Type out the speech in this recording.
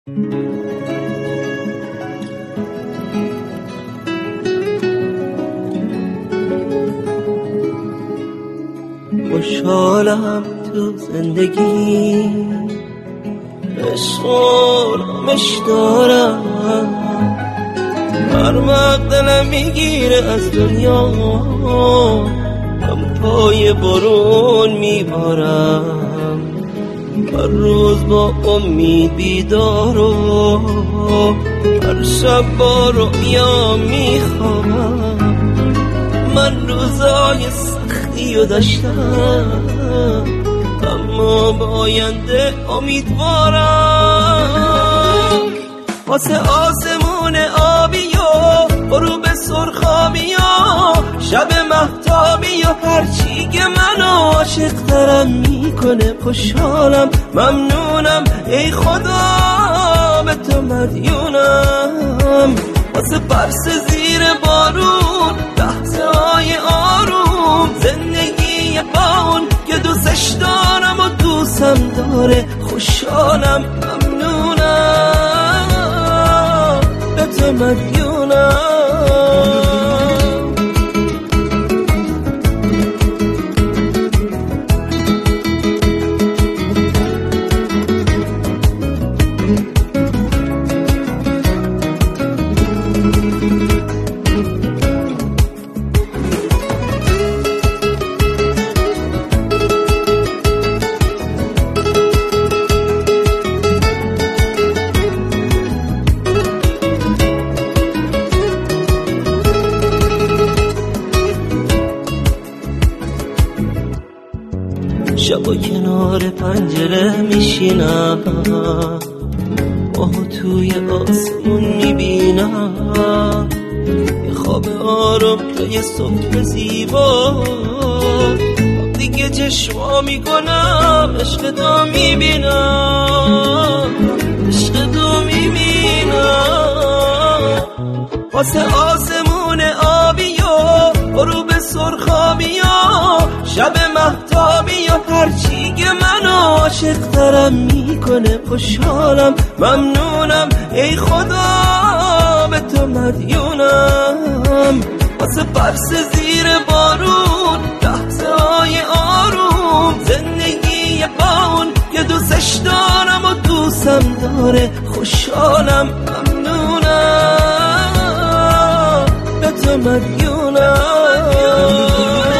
خوشحالم تو زندگی، عشق و رامش دارم، هر وقت دلم میگیره از دنیا هم پای بارون میبارم. هر روز با امید بیدار و هر شب با رویا میخوابم. من روزای سختیو داشتم اما با آینده امیدوارم. واسه آسمون آبی و غروب سرخابی و شب مهتابی و هرچی که منو عاشق ترم میکنه خوشحالم ممنونم ای خدا به تو مدیونم. واسه برس زیر بارون لحظه های آروم زندگی باون که دوستش دارم و دوستم داره خوشحالم ممنونم به تو مدیونم. شبا کنار پنجره میشینم ماهو توی آسمون میبینم، یه خواب آروم تا یه صبح زیبا دیگه چشما میکنم عشق تو میبینم، عشق تو میبینم. واسه آسمون آبی و غروب سرخابی و شب مهتابی و هرچی که منو عاشق ترم میکنه خوشحالم ممنونم ای خدا به تو مدیونم. واسه برس زیر بارون لحظه های آروم زندگی باون که دوستش دارم و دوستم داره خوشحالم ممنونم به تو مدیونم.